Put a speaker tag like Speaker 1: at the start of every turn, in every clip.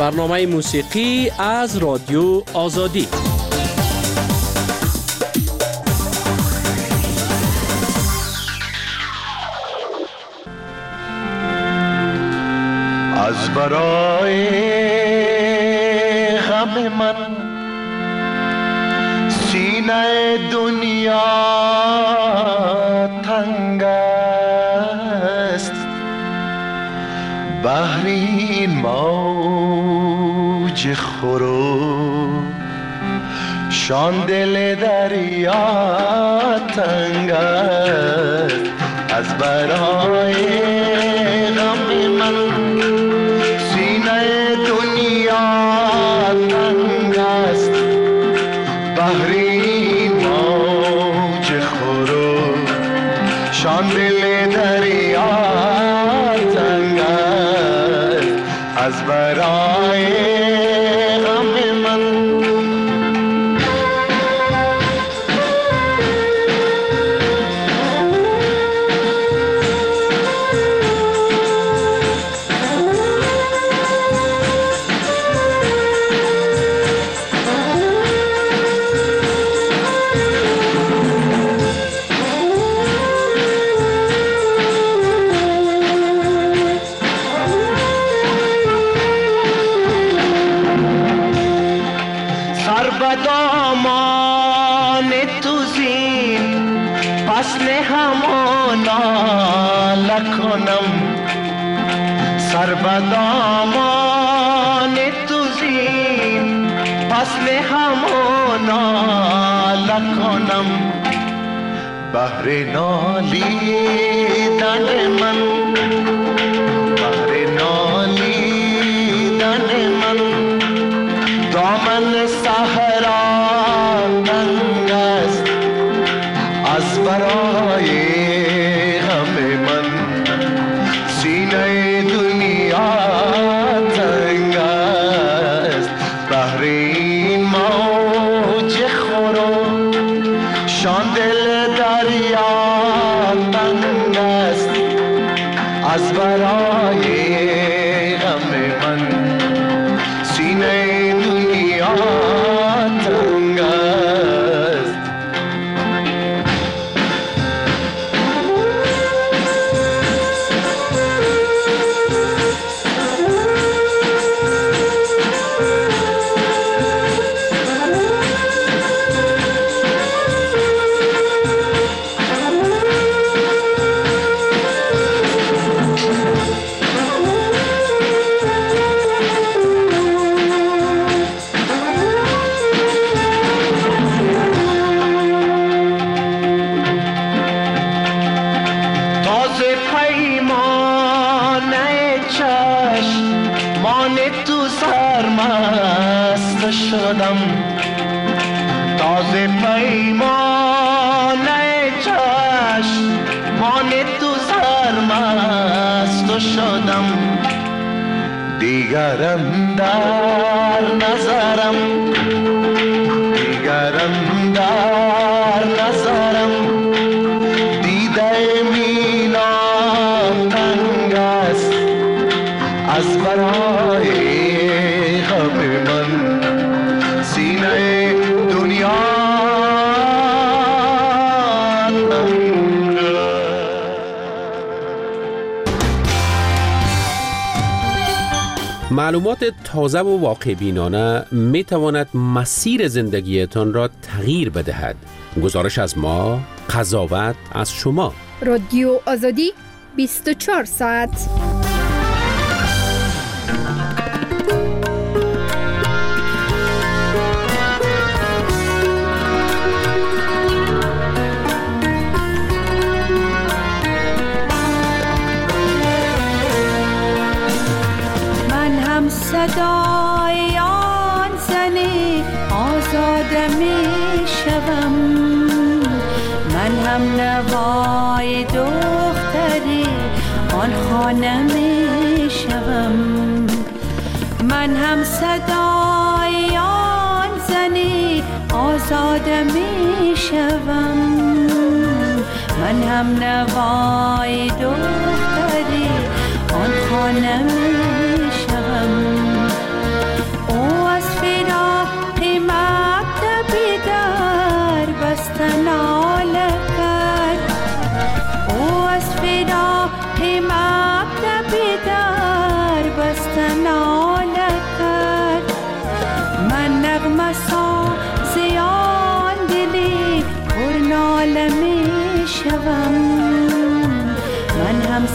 Speaker 1: برنامه موسیقی از رادیو آزادی.
Speaker 2: از برای غم من سینه دنیا تنگ است، بحر این موج خروشان دل دریا تنگ است. از برای غم من سینه دنیا تنگ است، بحر این موج خروشان دل دریا تنگ است. از برای غم من دامان تو زین فصل همانا لکنم، سر به دامان تو زین فصل همانا لکنم. بحر نالیدن من، بحر نالیدن من، دامن صحرا تنگ است. از برای غم من سینه دنیا تنگ است، بحر این موج خروشان دل دریا تنگ است. از برای غم من سینه دنیا تنگ است. شدم تازه پیمانه چشمان تو سرمست شدم. دیگرم در نظرم، دیگرم در نظرم، دیده مینا تنگ است. از برای غم من سینه دنیا تنگ است.
Speaker 1: معلومات تازه و واقع بینانه می تواند مسیر زندگیتان را تغییر بدهد. گزارش از ما، قضاوت از شما.
Speaker 3: رادیو آزادی 24 ساعت.
Speaker 4: صدای آن زنی آزاده می شوم، من هم نوای دختری آن خانه می شوم. من هم صدای آن زنی آزاده می شوم، من هم نوای دختری آن خانه می شوم.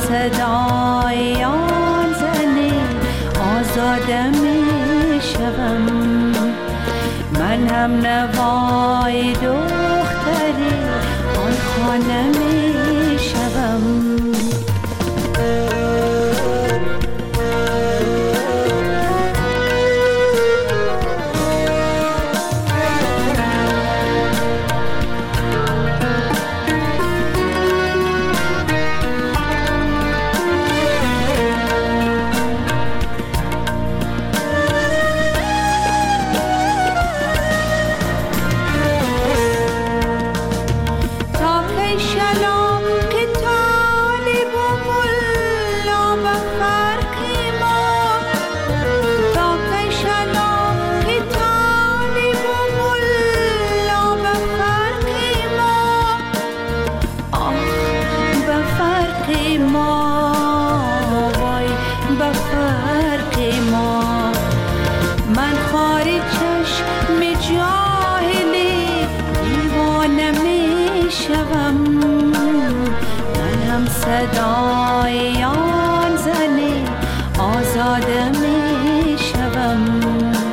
Speaker 4: صدای آن زنه آزاده می شوم. من هم نوای دختری آن خانه می شوم. صدای آن زنه آزاده می شوم.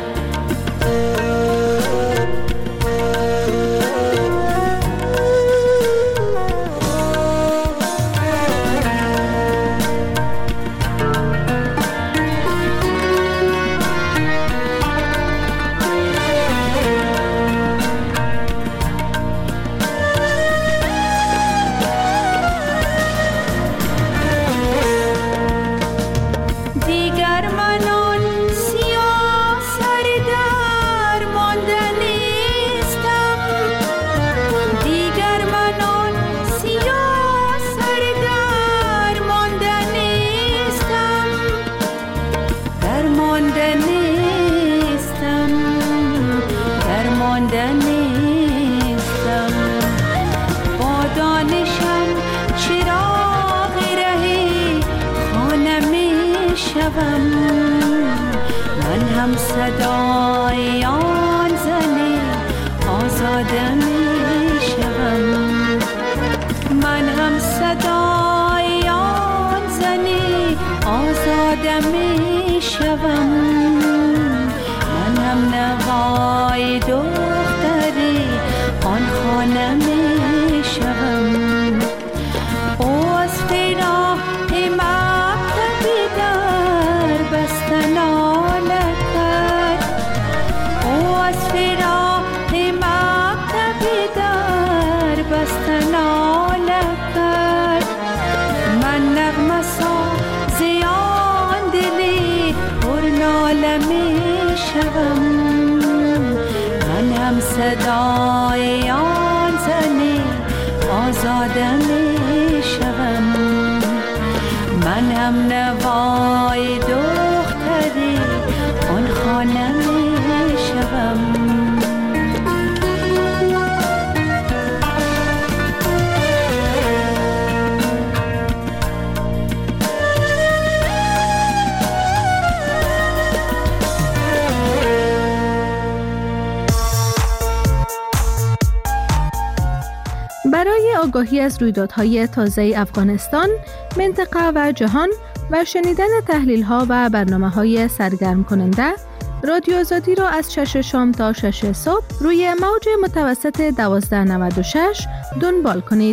Speaker 4: من هم صدای آن زنه آزاده می شوم. من هم صدای آن زنه آزاده می شوم. من هم نوای دختری آن خانه می شوم. او از فراق مکتبی در بستن آله کرد. او از فراق مکتبی در بستن آله کرد. من نغمه ساز آن دلی پر ناله می شوم. من هم صدای آن زنی آزاده می شوم. من هم نوای دختری آن خانه می شوم.
Speaker 3: برای آگاهی از رویدادهای تازه افغانستان، منطقه و جهان و شنیدن تحلیل‌ها و برنامه‌های سرگرم کننده، رادیو آزادی را از 6 شام تا 6 صبح روی موج متوسط 1296 دنبال کنید.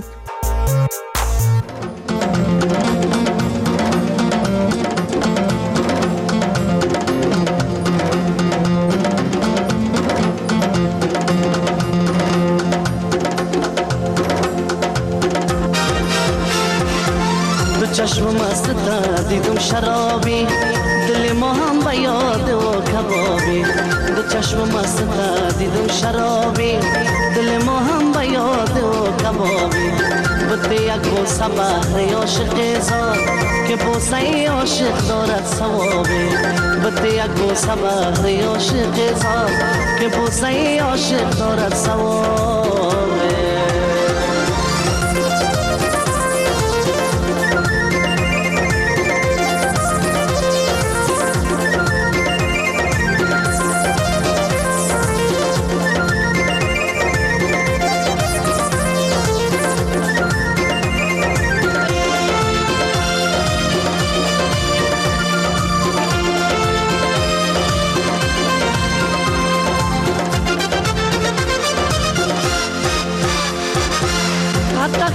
Speaker 5: چشم مست دیدم شرابی، دل ما هم به یاد و کبابی. دو چشم مست دیدم شرابی، دل ما هم به یاد و کبابی. بود یک بوسه بهر عاشق زاد که بوسه عاشق دارد ثوابی. بود یک بوسه بهر عاشق زاد که بوسه عاشق دارد ثوابی.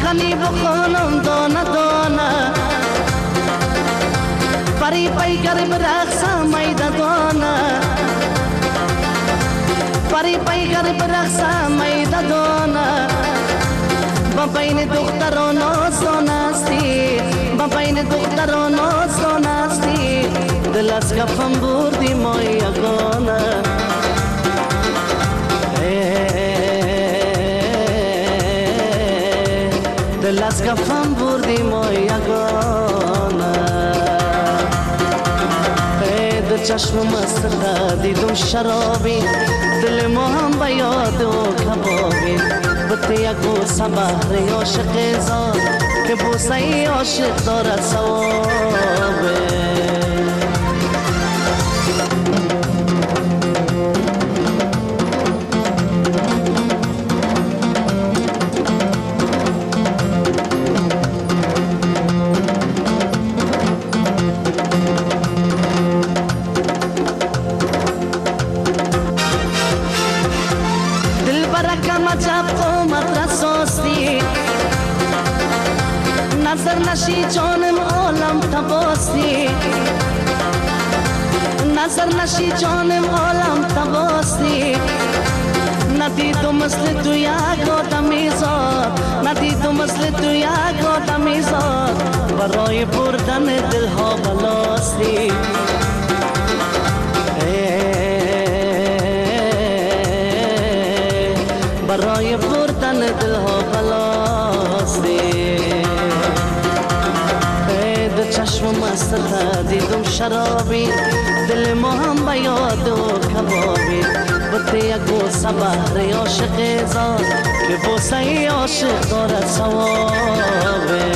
Speaker 5: غنی بخونم دانه دانه پری پیکر برقصم میده دانه پری پیکر برقصم میده دانه با بین دختران آسان استی با بین دختران آسان استی دل از کفم بردی ما یگانه دل از کفم بردی ما یگانه دو چشم مست دیدم شرابی دل ما هم به یاد و کبابی بطه یک بوسه بحر عاشق زاد که بوسه ای عاشق دارد ثوابه نظر نشی جانم عالم تباستی نظر نشی جانم عالم تباستی ندیدم مثل تو یک آدمی زاد ندیدم مثل تو یک آدمی زاد برای بردن دلها بلاستی برای بردن دلها بلاستی چشم مست دیدم شرابی دل ما هم به یاد و کبابی بطه یک بوسه بحر عاشق زاد که بوسه ای عاشق دارد ثوابه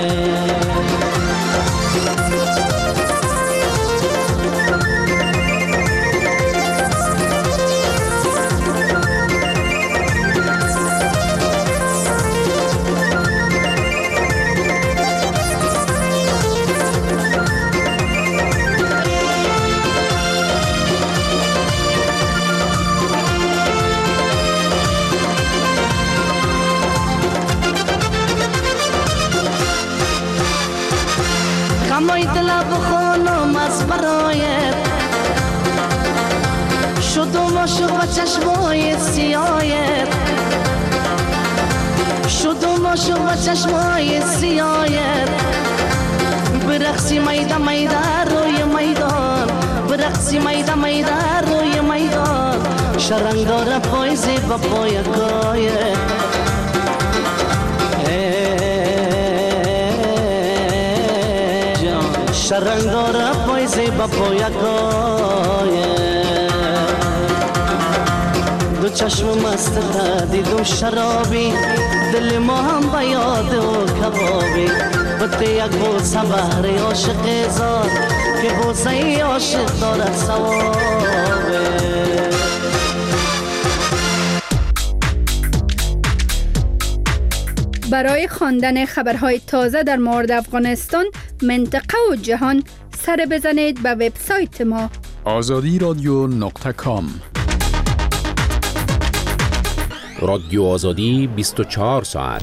Speaker 5: کمای دل بخونم از برایت شدم عاشق و چشمای سیایت شدم عاشق و چشمای سیایت برقصی میده میده روی میدان برقصی میده میده روی میدان شرنگ داره پایزی با پای گایت شرنگ داره پایزی با پای گایت دو چشم مست دیدم شرابی دل ما هم به یاد و کبابی بطه یک بوسه بحر عاشق زاد که بوسه ای عاشق دارد ثوابه
Speaker 6: برای خواندن خبرهای تازه در مورد افغانستان، منطقه و جهان سر بزنید به وبسایت ما
Speaker 7: azadiradyo.com.
Speaker 1: رادیو آزادی 24 ساعت.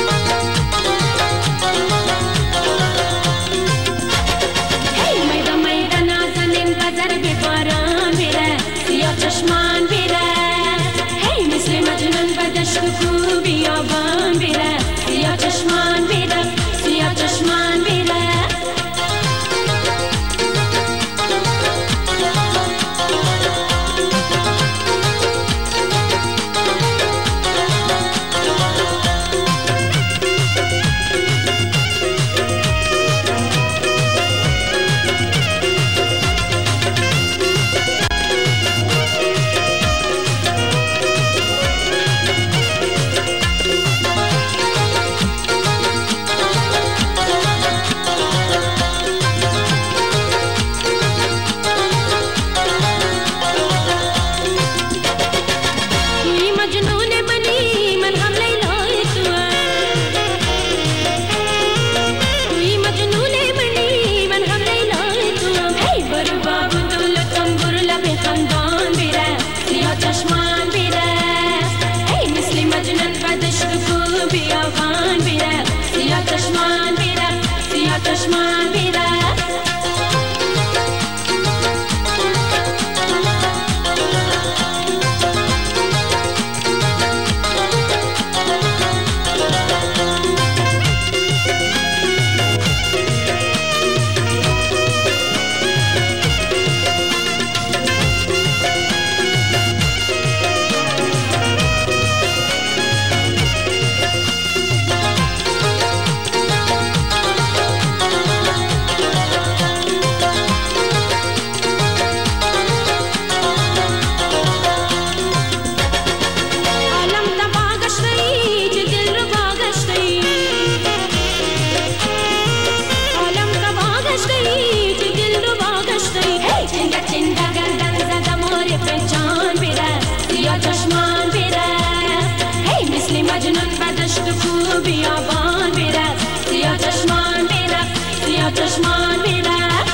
Speaker 4: Hey, چشمان بیره چشمان بیره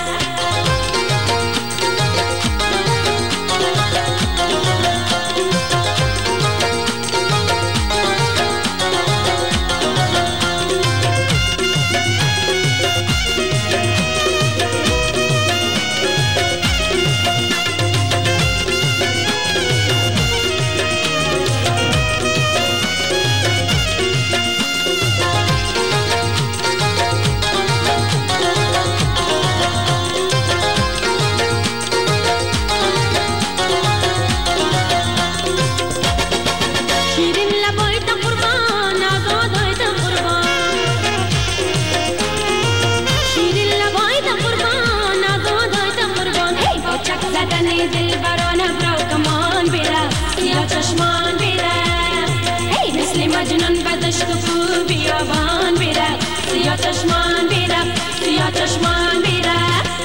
Speaker 4: چشمان بیره سیاه چشمان بیره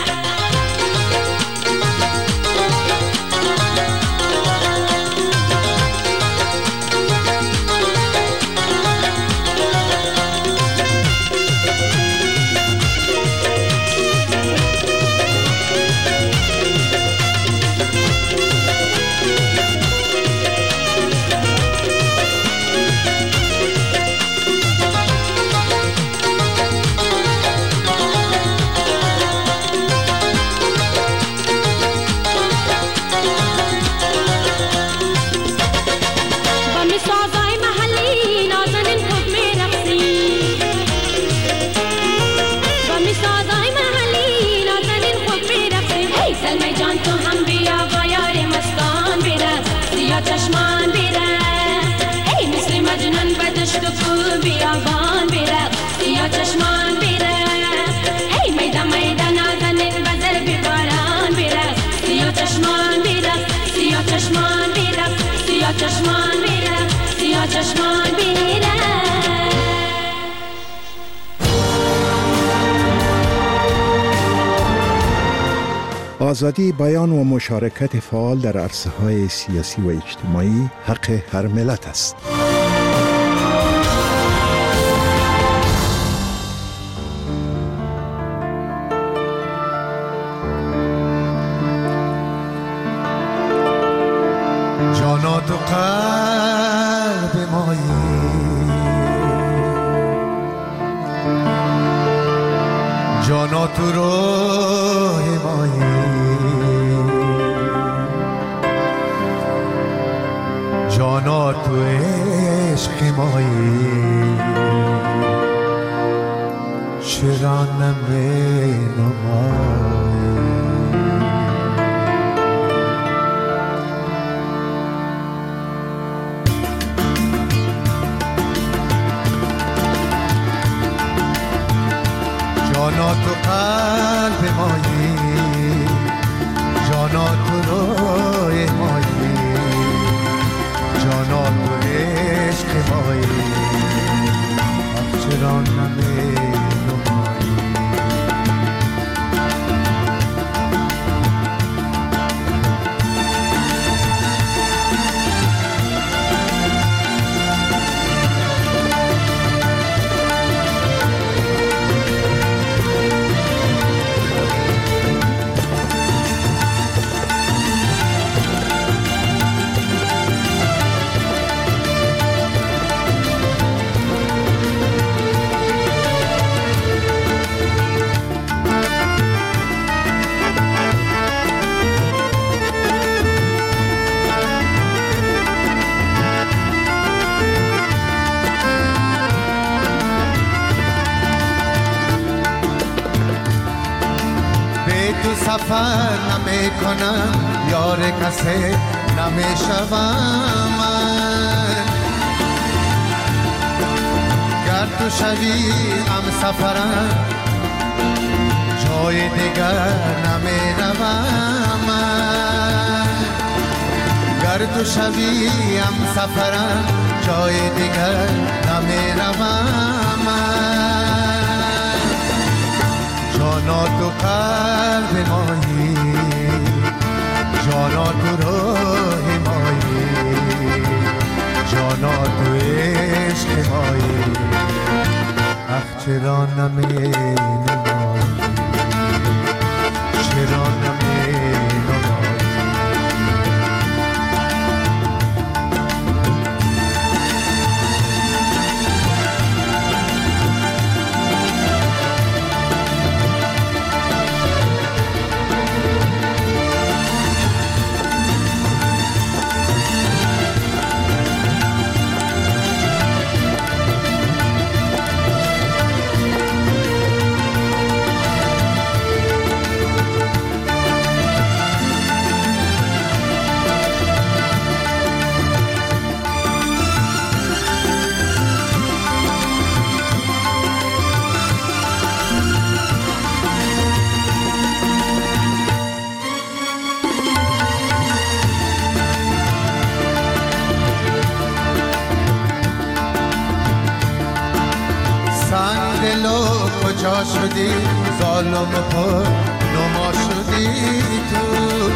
Speaker 4: چشمان بیره ای مثل مجنون بدشت و کو بیابان بیره سیاه چشمان بیره ای میدان میدان نازنین بزر بیباران بیره سیاه چشمان بیره سیاه چشمان بیره سیاه چشمان بیره سیاه چشمان بیره
Speaker 7: آزادی بیان و مشارکت فعال در عرصه‌های سیاسی و اجتماعی حق هر ملت است.
Speaker 2: جانا تو قلب مایی جانا تو روح مایی جانا تو عشق مایی چرا نمینمایی جانا تو قلب مایی جانا تو روح مایی جانا تو عشق مایی چرا نمینمایی تو سفر نمی کنم یار کسی نمی شوم من گر تو شوی هم سفرم جای دیگر نمی روم من گر تو شوی هم سفرم جای دیگر نمی روم من جانا تو قلب مایی جانا تو روح مایی جانا تو عشق مایی اخ چرا نمی نمایی چرا نمی نمایی کجا شدی ظالم پر نما شدی تو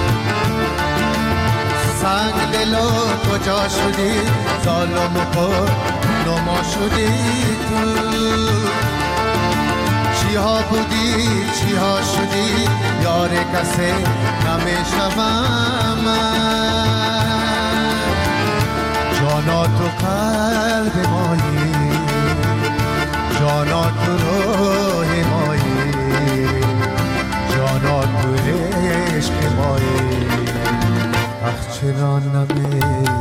Speaker 2: سنگ دلو کجا شدی ظالم پر نما شدی تو چی ها بودی چی ها شدی یار کسی نمی شوم من جانا تو قلب مایی جانا تو روح مایی جانا تو عشق مایی اخ چرا نمی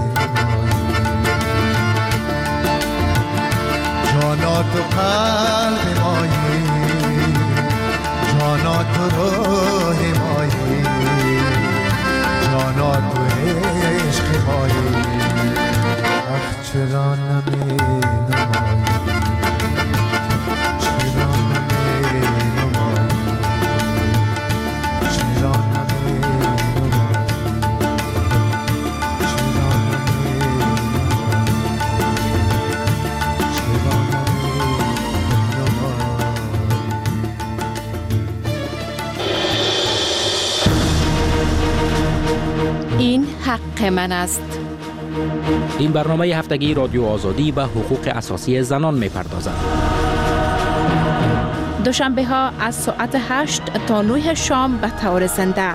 Speaker 2: جانا تو قلب مایی جانا تو روح مایی جانا تو عشق مایی اخ چرا نمی
Speaker 8: این حق من است.
Speaker 9: این برنامه هفتگی رادیو آزادی به حقوق اساسی زنان می‌پردازد.
Speaker 8: دوشنبه ها از ساعت 8 تا 9 شام به طور زنده.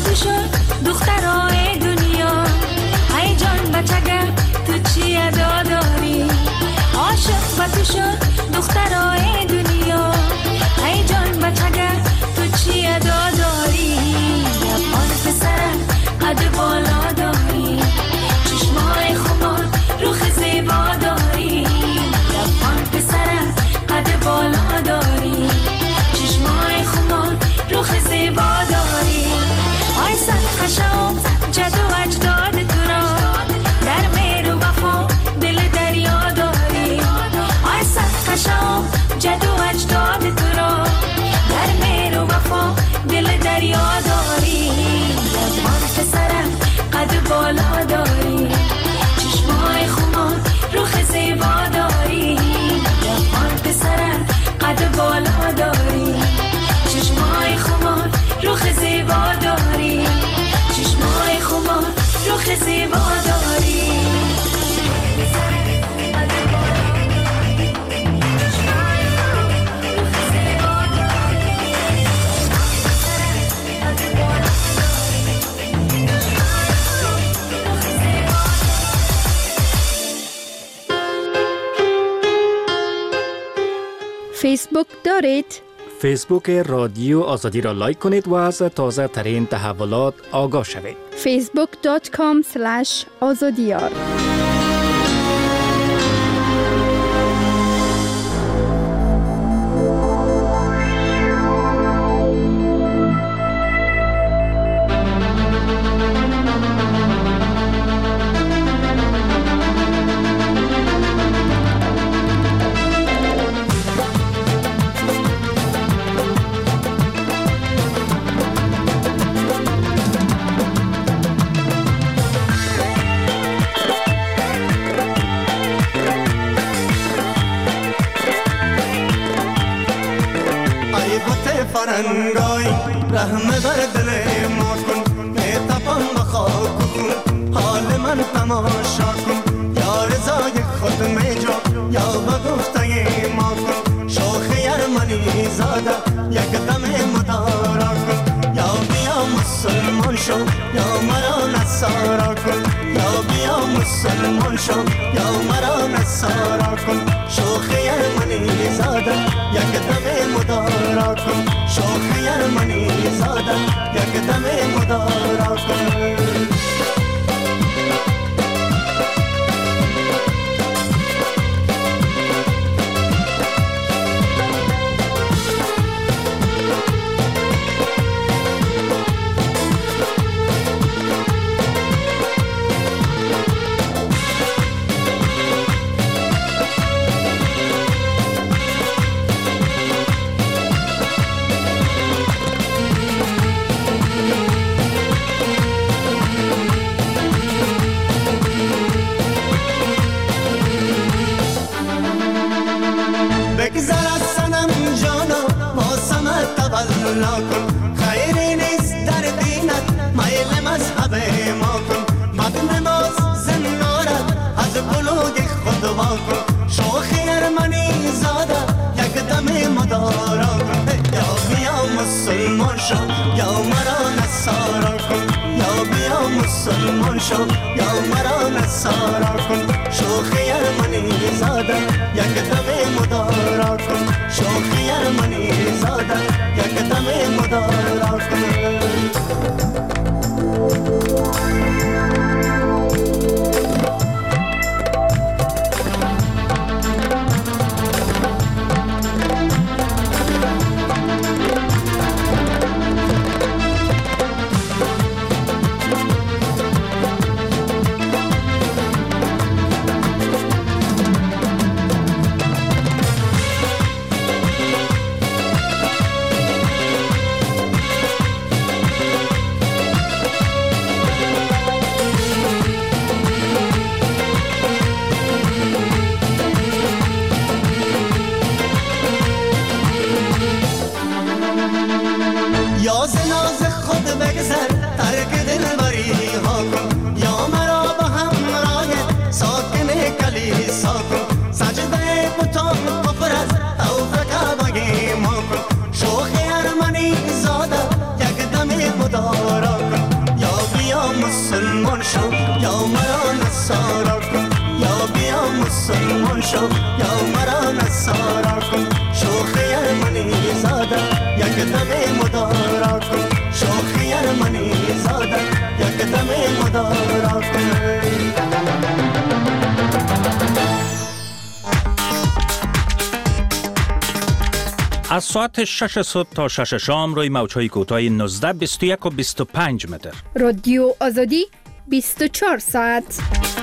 Speaker 4: تو شد دخترای دنیا ای جان بچگه تو چی ادا داری عاشق با تو شد دخترای دنیا ای جان بچگه تو چی ادا داری افغان پسرم قد بالا داری چشمای خمار روخ زیبا داری افغان پسرم قد بالا داری چشمای خمار روخ زیبا داری آی سرخشم جد و اجداد تو را در مهر و وفا دل دریا داری آی سرخشم جد و اجداد تو را در مهر و وفا دل دریا داری افغان پسرم قد بالا داری چشمای خمار روخ زیبا داری افغان پسرم قد بالا داری چشمای خمار روخ زیبا داری چشمای خمار روخ زیبا داری
Speaker 6: فیسبوک دارید؟
Speaker 9: فیسبوک رادیو آزادی را لایک کنید و از تازه ترین تحولات آگاه شوید.
Speaker 6: facebook.com/azadiyar
Speaker 2: فرنگای رحم بر دل ما کن میتپان بخاک کن حال من تماشا کن یا رضای خود میجا یا بگفته ما کن شوخ یرمنی زاده یک دم مدارا کن یا بیا مسلمان شو یا مرا نصارا کن یا بیا مسلمان شو یا مرا نصارا کن شوخ یرمنی زاده یک دم مدارا کن شوخ یرمنی زاده یک دم مدارا کن کن خیری نیست در دینت میل مذهب ما کن مد نماز زنارت از بلوگ خود وا کن شوخ یرمنی زاده یک دم مدارا کن یا بیا مسلمان شو یا مرا نصارا کن یا بیا مسلمان شو یا مرا نصارا کن شوخ یرمنی زاده یک دم مدارا کن شوخ یرمنی زاده یک دم مدارا کن مدارا کن، یا بیا مسلمان شو یا مرا نصارا کن، یا بیا مسلمان شو یا مرا نصارا کن. شوخی ارمنی زاده یک دم مدارا کن، شوخی ارمنی زاده یک دم مدارا کن.
Speaker 10: از ساعت 6 صبح تا 6 شام روی موج‌های کوتاه 19 21 و 25 متر.
Speaker 6: رادیو آزادی 24 ساعت.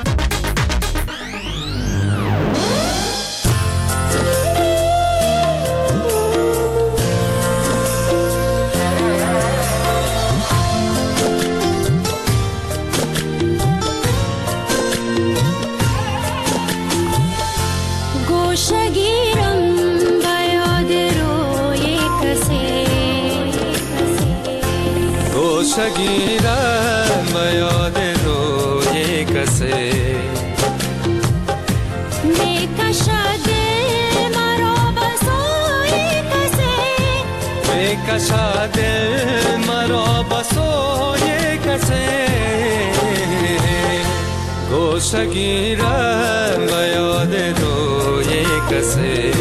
Speaker 11: گیرم به یاد روی کسی،
Speaker 4: میکشد مرا به سوی کسی،
Speaker 11: میکشد مرا به سوی کسی. گوشه گیرم به یاد روی کسی،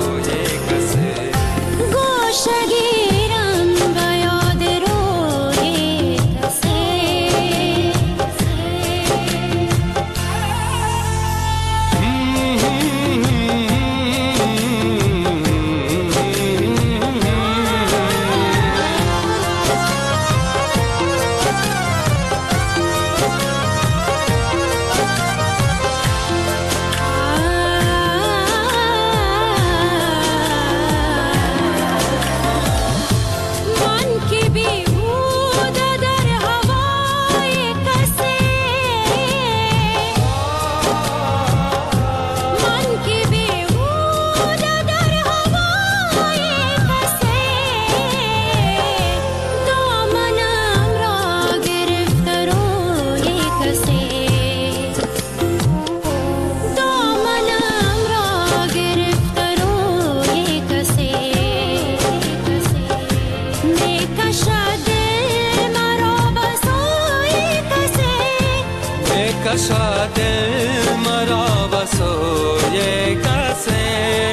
Speaker 4: گوشه گیرم به یاد روی کسی.
Speaker 11: کشد مرا به سوی کسی،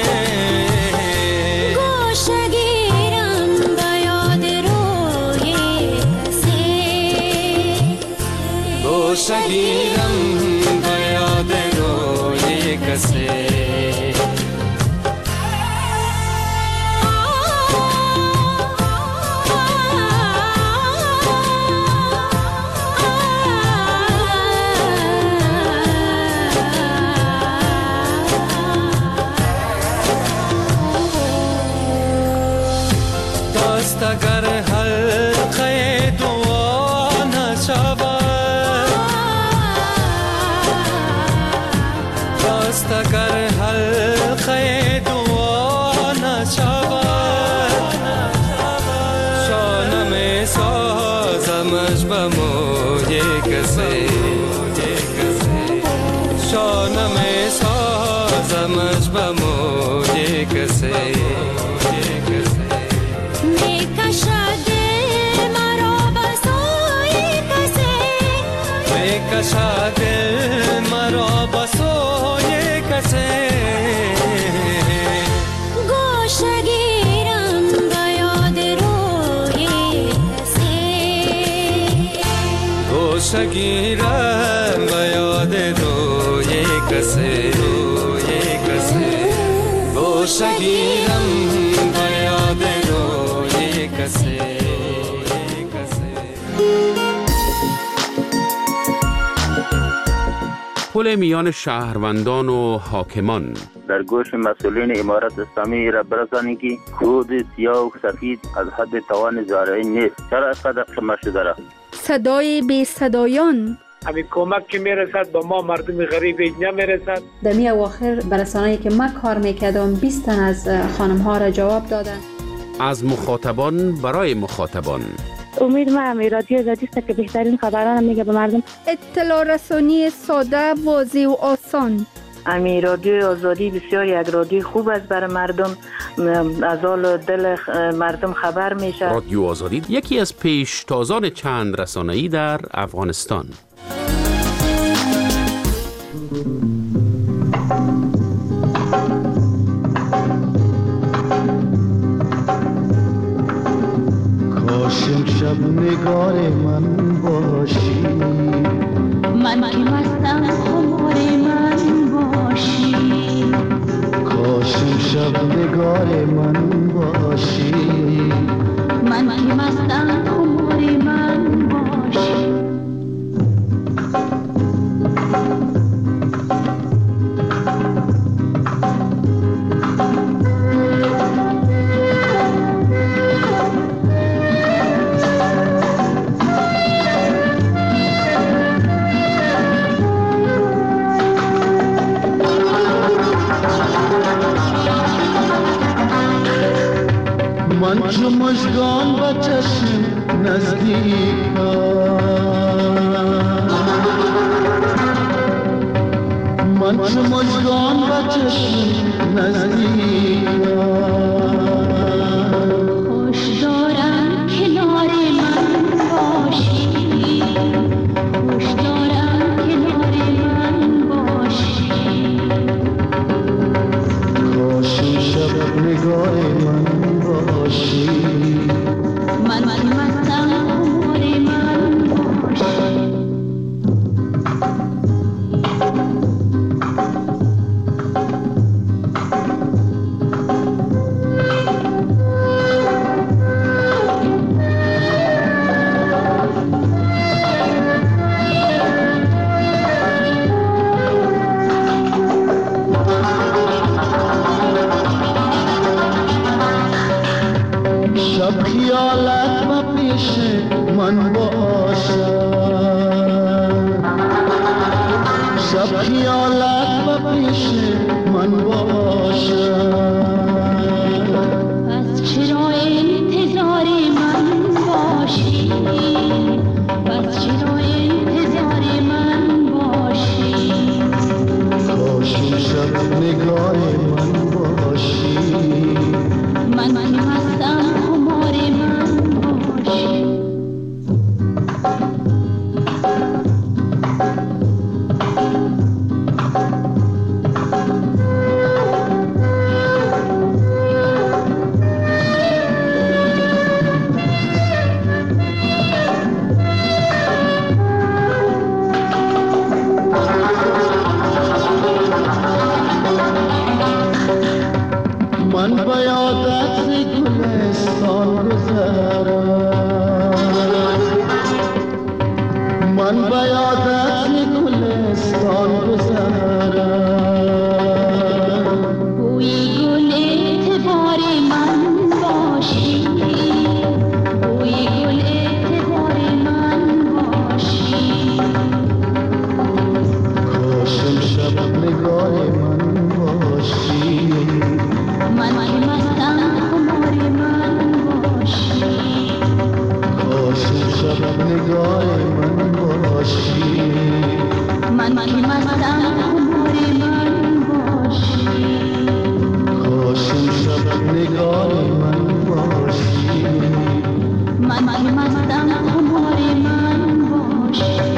Speaker 4: گوشه گیرم به یاد روی کسی،
Speaker 11: گوشه گیرم به یاد روی کسی.
Speaker 2: اگر حلقه دعا نشود، راست اگر حلقه دعا نشود، شانه می سازمش به موی کسی، شانه می سازمش به موی کسی. کشد مرا به سوی کسی،
Speaker 4: گوشه گیرم به یاد روی کسی،
Speaker 2: گوشه گیرم به یاد روی کسی، گوشه گیرم به یاد روی کسی.
Speaker 1: پل میان شهروندان و حاکمان.
Speaker 12: در گوش مسئولین امارت اسلامی را برسانید که خود سیاه و سفید از حد توان زارعی نیست. چرا اینقدر کم شده را؟
Speaker 6: صدای بی صدایان.
Speaker 13: همین کمک که میرسد به ما مردم غریب نمیرسد.
Speaker 14: دمی اواخر برسانه‌ای که من کار میکردم 20 تن از خانم ها را جواب دادن.
Speaker 1: از مخاطبان برای مخاطبان.
Speaker 15: امید ما رادیو آزادی است که بهترین خبران میگه به مردم.
Speaker 6: اطلاع رسانی ساده، واضح و آسان.
Speaker 15: امی رادیو آزادی بسیار یک رادیو خوب است برای مردم، از حال دل مردم خبر میشه.
Speaker 1: رادیو آزادی یکی از پیشتازان چند رسانه‌ای در افغانستان.
Speaker 2: کاشم شب نگار من باشی،
Speaker 4: من که مستم خمار من باشی.
Speaker 2: کاشم شب نگار من باشی،
Speaker 4: من که مستم خمار من باشی.
Speaker 2: من چو مژگان و چشم نزدیکم، من چو مژگان و چشم نزدیکم.
Speaker 4: خوش دارم کنار من باشی، خوش دارم کنار من باشی.
Speaker 2: کاشم شب نگاه من باشی،
Speaker 4: من که مستم خمار من باشی.
Speaker 2: شب خیالت و پیش من باشد، شب خیالت و پیش من باشد.
Speaker 4: پس چرا انتظار من باشی، پس چرا انتظار من باشی.
Speaker 2: کاشم شب نگاه من باشی،
Speaker 4: من که مستم خمار من باشی.
Speaker 2: من با یادت گلستان گذرم، من با یادت گلستان گذرم.
Speaker 4: بوی گل اعتبار من باشی، بوی گل اعتبار من باشی.
Speaker 2: کاشم شب نگاه من باشی،
Speaker 4: من که مستم خمار من باشی.
Speaker 2: کاشم شب نگاه من باشی،
Speaker 4: من که مستم خمار من باشی.
Speaker 2: کاشم شب نگاه من باشی،
Speaker 4: من که مستم خمار من باشی.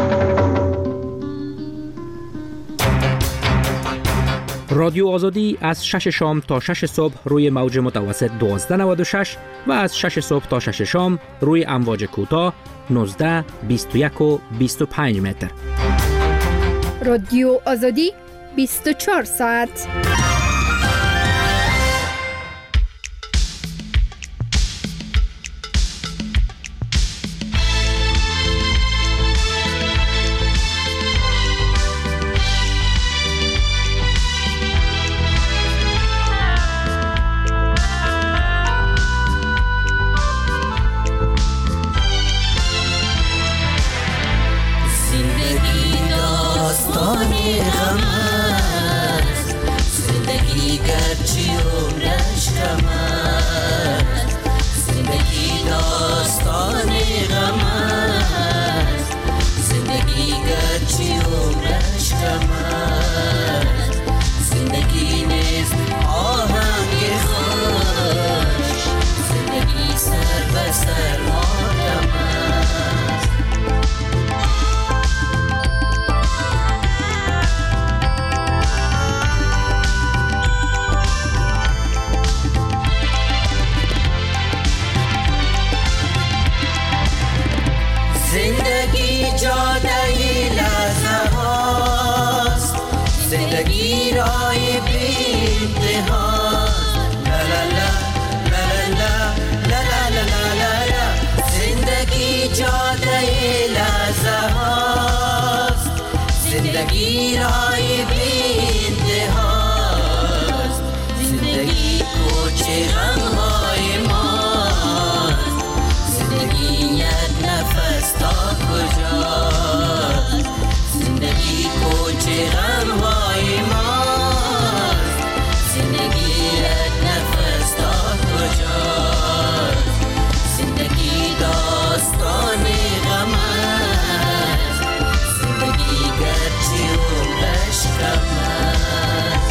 Speaker 9: رادیو آزادی از 6 شام تا 6 صبح روی موج متوسط 1296 و از 6 صبح تا 6 شام روی امواج کوتاه 19، 21 و 25 متر.
Speaker 6: رادیو آزادی 24 ساعت.
Speaker 2: زندگی داستان غم است،
Speaker 16: افتاده لحظه هاست، زندگی رای بینده هاست، زندگی کوچه غمهای ماست، زندگی یک نفس تا کجاست، زندگی کوچه غمهای ماست، زندگی یک نفس تا کجاست، زندگی داستان غم است، زندگی گرچه عمرش کم است.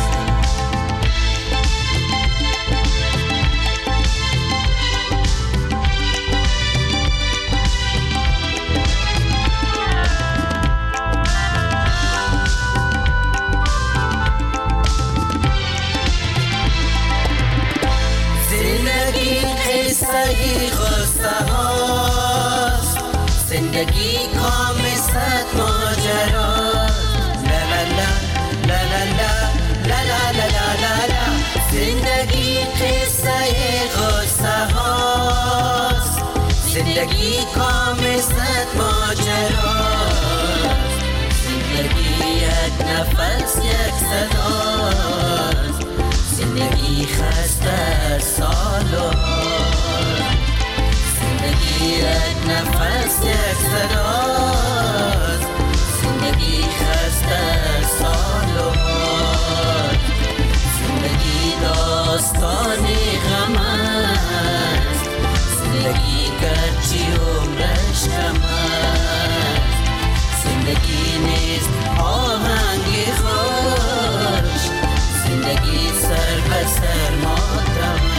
Speaker 16: زندگی قصه غصه هاست، زندگی کام صد ماجراست، لا لا لا لا لا لا لا لا لا لا. زندگی قصه غصه هاست، زندگی کام صد ماجراست، زندگی یک نفس یک صداست، زندگی خسته سالو، زندگی یک نفس یک صداست، زندگی خسته سالو، زندگی داستان غم است، زندگی گرچه عمرش کم است، زندگی نیست آهنگ خوش، زندگی سر به سر ماتم است.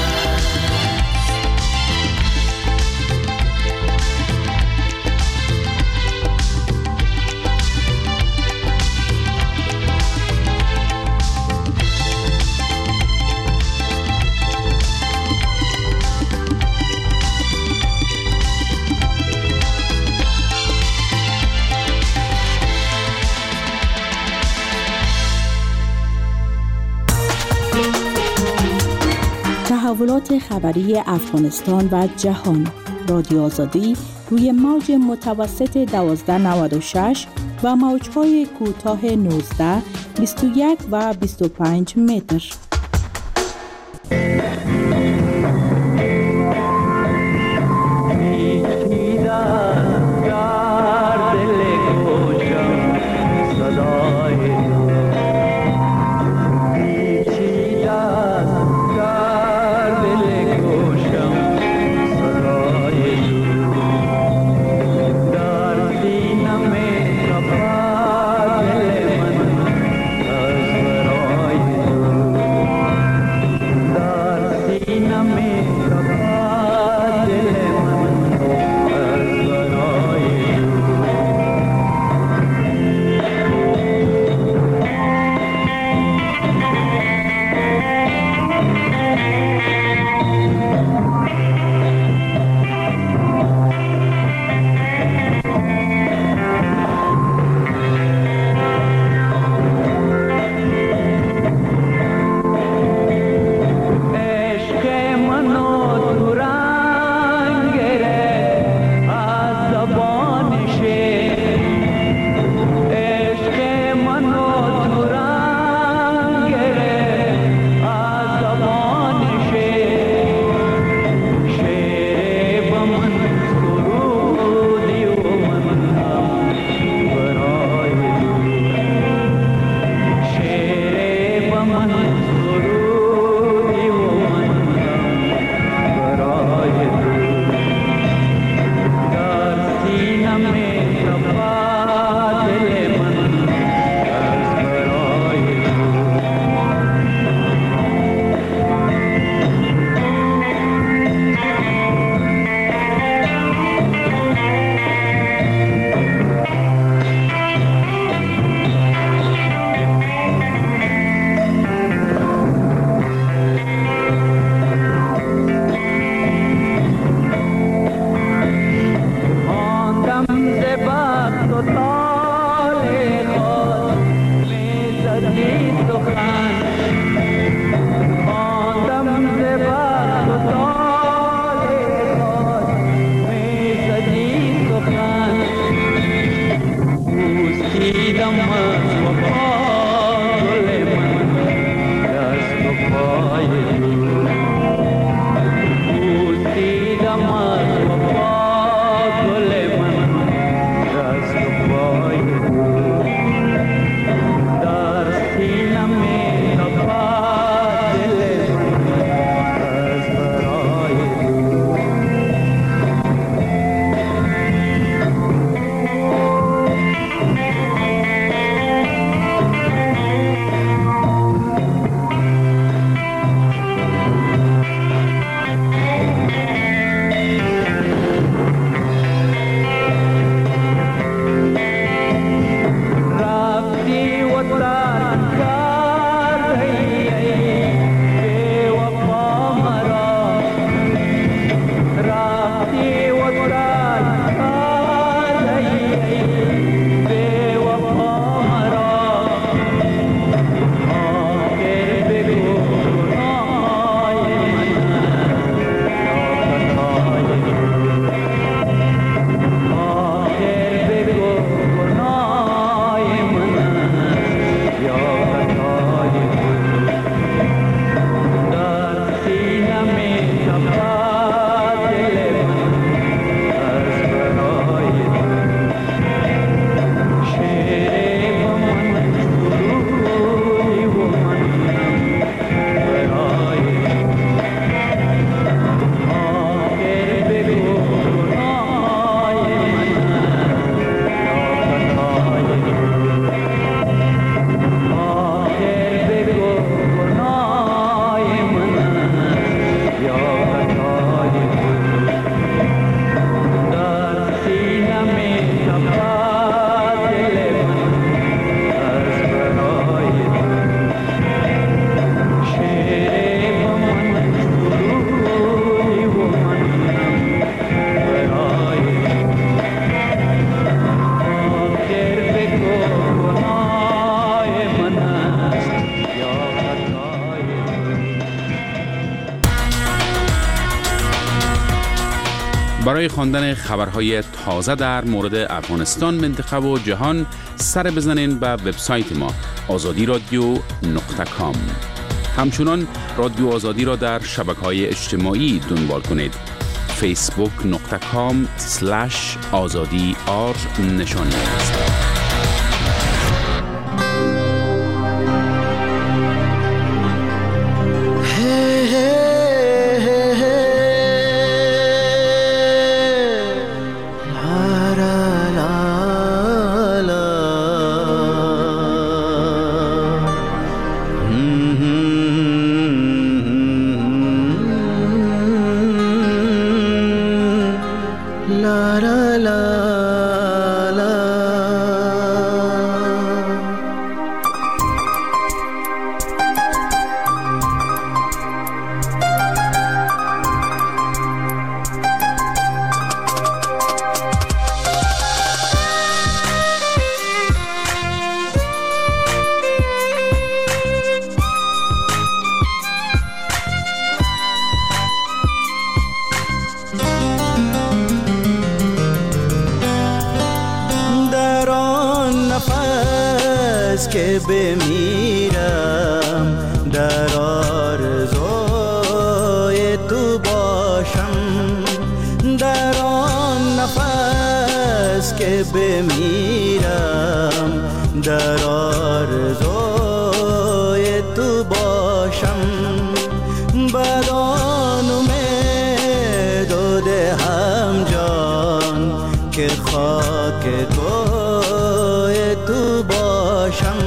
Speaker 17: تحولات خبری افغانستان و جهان. رادیو آزادی روی موج متوسط 1296 و موج‌های کوتاه 19، 21 و 25 متر.
Speaker 18: Bye.
Speaker 1: برای خواندن خبرهای تازه در مورد افغانستان، منطقه و جهان سر بزنین به وبسایت ما azadi.radio.com. همچنان رادیو آزادی را در شبکه‌های اجتماعی دنبال کنید. facebook.com/azadi_r نشانی است.
Speaker 2: که بمیرم در آرزوی تو باشم، در آن نفس که بمیرم در آرزوی تو باشم، بدان امید و دهم جان که خاک کوی تو باشم،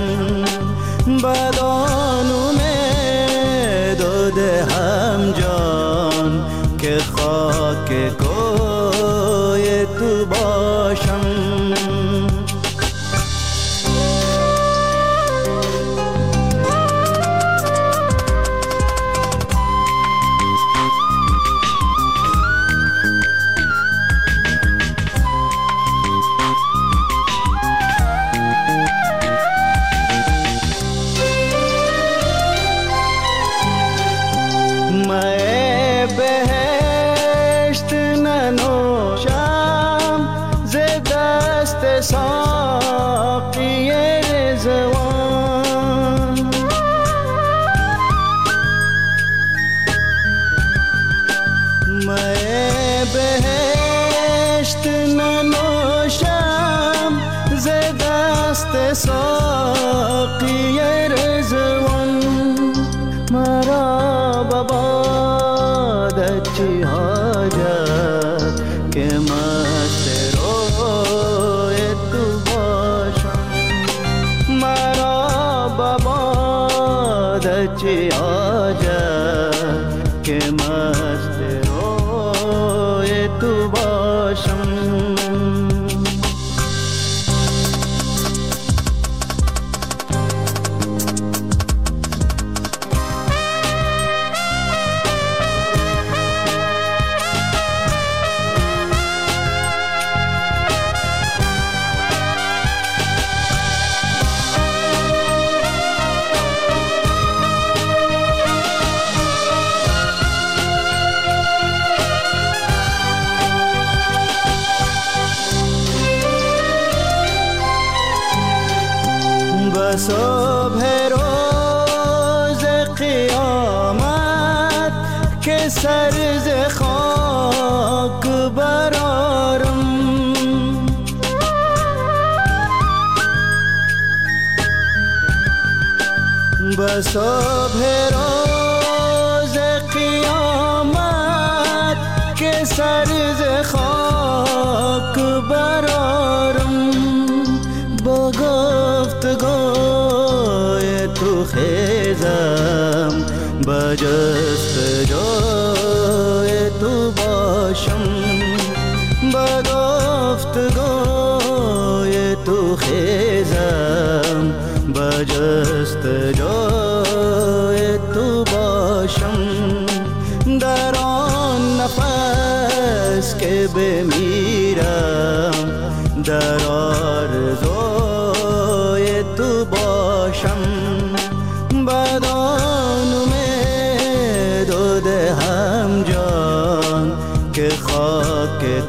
Speaker 2: بدان امید و دهم جان که خاک کوی تو باشم. ساقی رضوان میں بہشت ننوشم ز دست ساقی رضوان، مرا ببادت چی حاجت که مست چی آجت که مست روی تو باشم. صبح روز قیامت که سر ز خاک برارم، به صبح روز قیامت که سر ز خاک برارم، با گفتگوی تو خیزم با جستجوی تو باشم، با گفتگوی تو خیزم با جستجوی تو باشم، در آن نفس که بمیرم در آرزوی تو باشم، بدان امید و دهم جان که خاک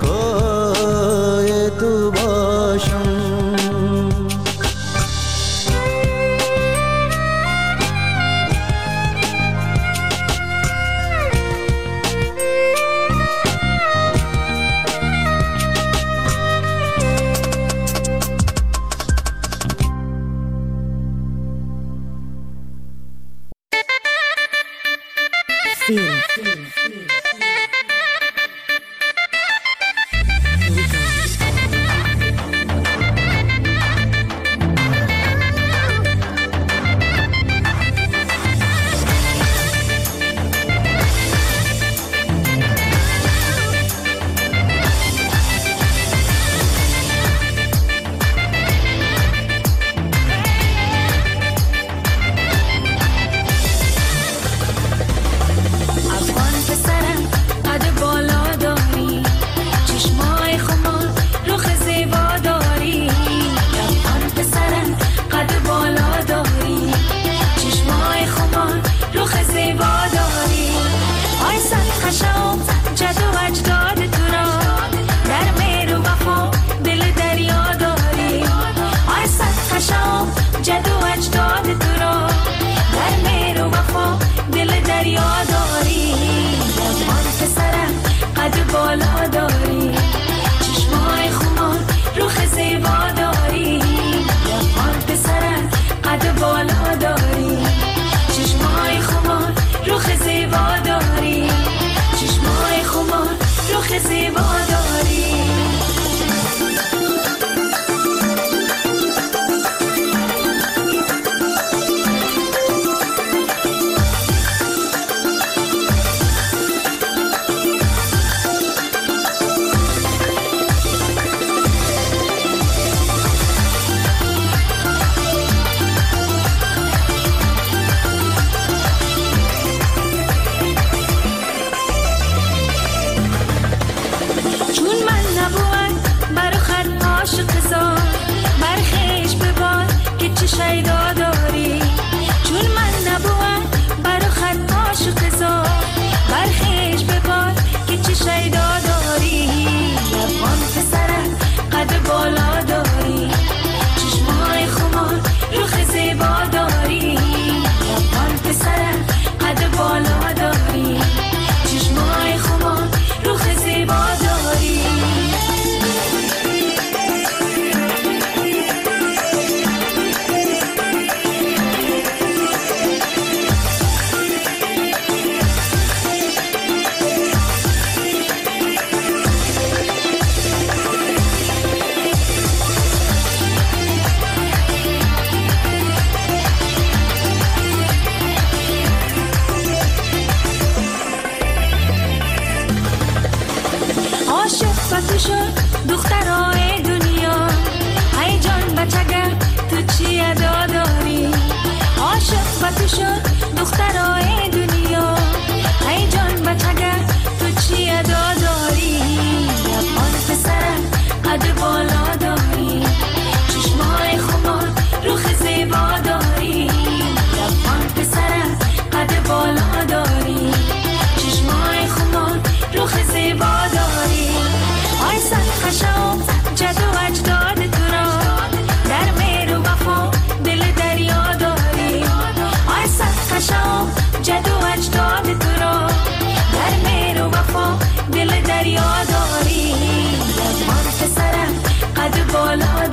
Speaker 4: دل دریا داری، من پسرم قد بالا